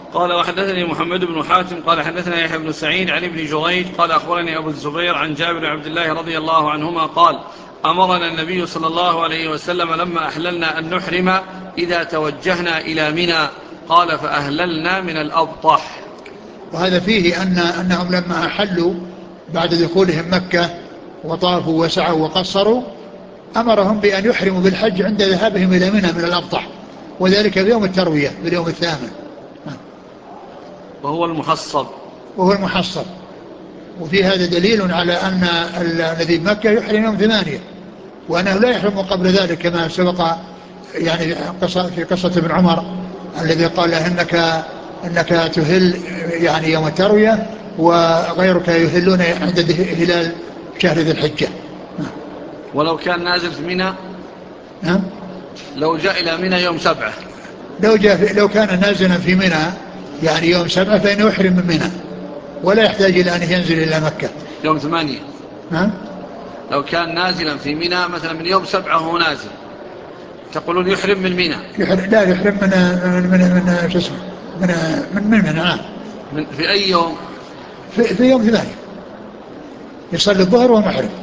قال وحدثني محمد بن حاتم قال حدثنا يحيى بن سعيد عن ابن جريج قال أخبرني أبو الزبير عن جابر بن عبد الله رضي الله عنهما قال أمرنا النبي صلى الله عليه وسلم لما أحللنا أن نحرم إذا توجهنا إلى منى قال فأهللنا من الأبطح. وهذا فيه أنهم لما أحلوا بعد دخولهم مكة وطافوا وسعوا وقصروا أمرهم بأن يحرموا بالحج عند ذهابهم إلى منى من الأبطح، وذلك في يوم التروية في اليوم الثامن، وهو المحصب. وفي هذا دليل على أن الذي بمكة يحرم يوم 8، وأنه لا يحرم قبل ذلك كما سبق يعني في قصة ابن عمر الذي قال إنك تهل يعني يوم التروية وغيرك يهلون عند هلال شهر ذي الحجة. ولو كان نازل في منى لو جاء إلى منى يوم 7 لو كان نازلا في منى يعني يوم 7 فإنه يحرم من منى ولا يحتاج إلى أن ينزل إلى مكة يوم 8. لو كان نازلا في منى مثلا من يوم 7 وهو نازل تقولون يحرم من منى؟ لا يحرم من شو اسمه من منى. في أي يوم؟ في يوم 8 يصلي الظهر وهو محرم.